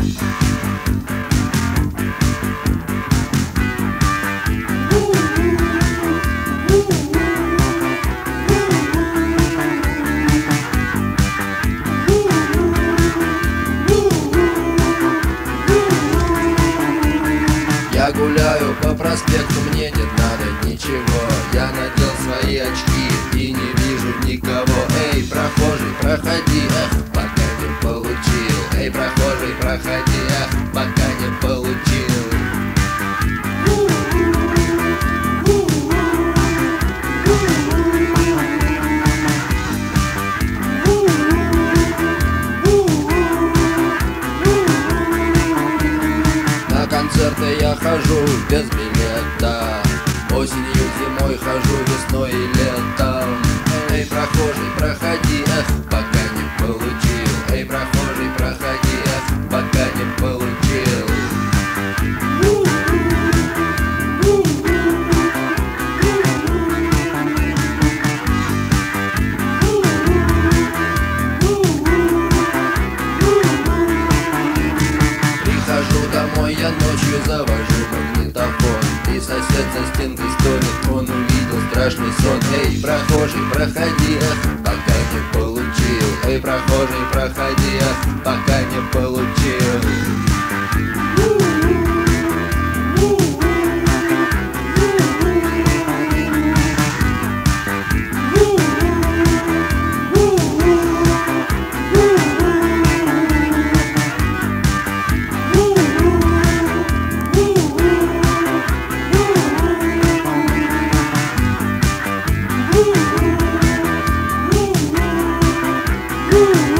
Я гуляю по проспекту, мне не надо ничего. Я надел свои очки и не вижу никого. Эй, прохожий, проходи, эх, пока не получил. Эй, прохожий, проходи, эх, пока не получил. На концерты я хожу без билета. Осенью, зимой хожу, весной и летом. Эй, прохожий, проходи, эх, пока не получил. Эй, прохожий, проходи, эх, пока не получил. Прихожу домой, я ночью завожу магнитофон, и сосед за стенкой стонет, он увидел страшный сон. Эй, прохожий, проходи, эх, пока не получил. Эй, прохожий, проходи, эх, пока не получил. Woo!